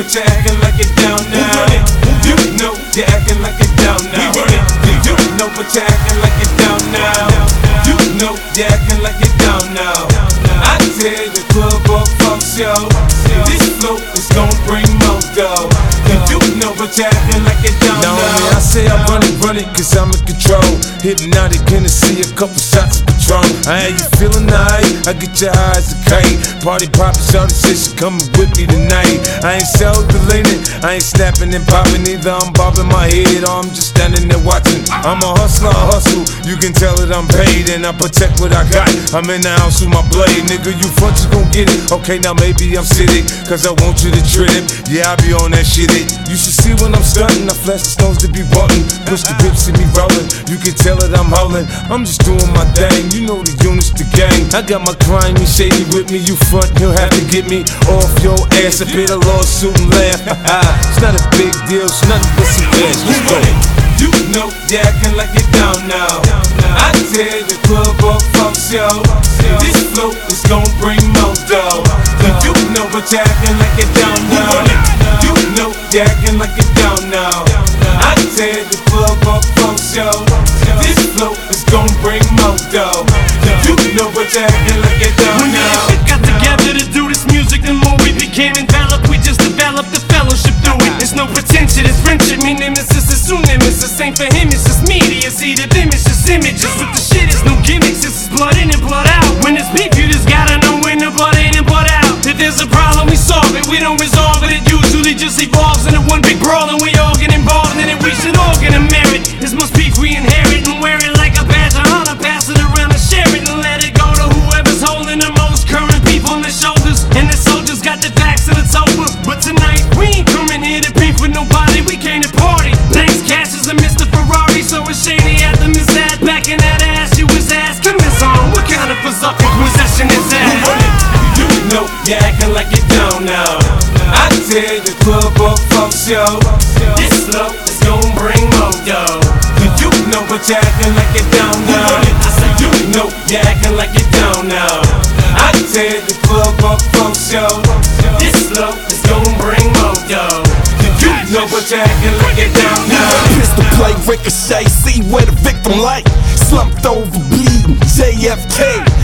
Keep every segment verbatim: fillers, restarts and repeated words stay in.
but you're acting like it down now. You know you're acting like it down now. You know but you're acting like it down now. You know you're acting like it down now. I tell the club up, fuck yo. This flow is gon' bring more dough. You know but you're acting like it down now. Now I say I run it, run it, cause I'm in control. Hypnotic Hennessy, a couple shots of Patron. I ain't you feeling alright? I get your eyes a kite. Party poppin', shawty said she coming with me tonight. I ain't self-deleting, I ain't snapping and popping either. I'm bobbing my head or I'm just standing there watching. I'm a hustler, I hustle, you can tell that I'm paid. And I protect what I got, I'm in the house with my blade. Nigga, you front, you gon' get it. Okay, now maybe I'm sitting, cause I want you to trip. Yeah, I be on that shit it. You should see when I'm stunting, I flash the stones to be wanting. Push the whips, see me rolling, you can tell that I'm howling. I'm just doing my thing, you know the units, the gang. I got my crime, me shady with me, you front, you'll have to get me off your ass. I pay the lawsuit and laugh. It's not a big deal, it's nothing but some cash. Let's go. You know you're acting like it down now. I tell the club up, fuck yo. This flow is gon' bring more dough. You know but you're acting like it down now. You know you're acting like it down now. I tell the club up, fuck yo. This flow is gon' bring more dough. You know but you're acting like it down when now. When we got together to do this music, the more we became enveloped. We just developed the fellowship through it. It's no pretension, it's friendship. Me nemesis is soon nemesis. Ain't for him, it's just media. See the image, just images. With the shit, it's no gimmicks. This is blood in and blood out. When it's beef, you just gotta know when the blood in and blood out. If there's a problem, we solve it. We don't resolve it. It usually just evolves into one big brawl, and we all get involved in it. We should all get a merit. This must beef we inherit and wear it like a badge of honor. Pass it around and share it and let it go to whoever's holding the most current beef on their shoulders. And the soldiers got the backs and it's over. But tonight we ain't coming here to beef with nobody. We came to party. Thanks, Cash is a Mister Ferrari, so it's shady at the Miss Ad. Back in that ass, you was asking this on. What kind of berserker possession is that? You know you're acting like it down now. I tell the club up, fuck yo. This flow is gon' bring more dough. You know but you're acting like it down now. I say you know you're acting like it down now. I tell the club up, fuck yo. This flow is gon' bring more dough. You know but you're acting like it down now. Pistol play, ricochet, see where the victim like. Slumped over, bleeding, J F K.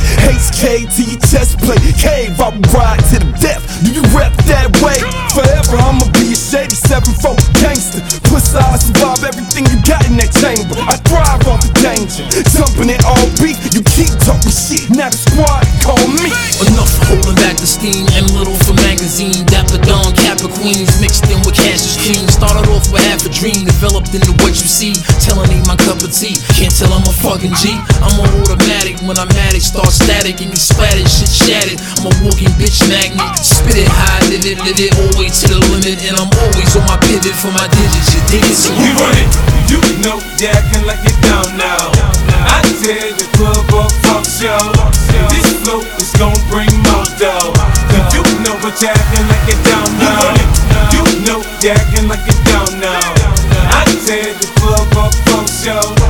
H K to your chest plate, cave, I will ride to the death. Do you rep that way? Forever I'ma be a shady seven four gangster. Plus I survive everything you got in that chamber. I thrive off the danger, jumping it all beat. You keep talking shit, now the squad call me. Enough holding back the steam, M Little for magazine. Dapper Dawn, Kappa Queens, mixed in with Cassius Cream. Started off with half a dream, developed into what you see. Telling ain't my cup of tea, can't tell I'm a fucking G. I'm a automatic, when I'm at it, start static and you splattered, shit shattered. I'm a walking bitch magnet, spit it high, live it, live it, always to the limit. And I'm always on my pivot for my digits, you dig it? So we run it, you know you're acting like it down now. I tell the club up, fuck yo. This flow is gon' bring more dough. You know but you're acting like it down now. You know you're acting like it down now. I tell the club up, fuck yo.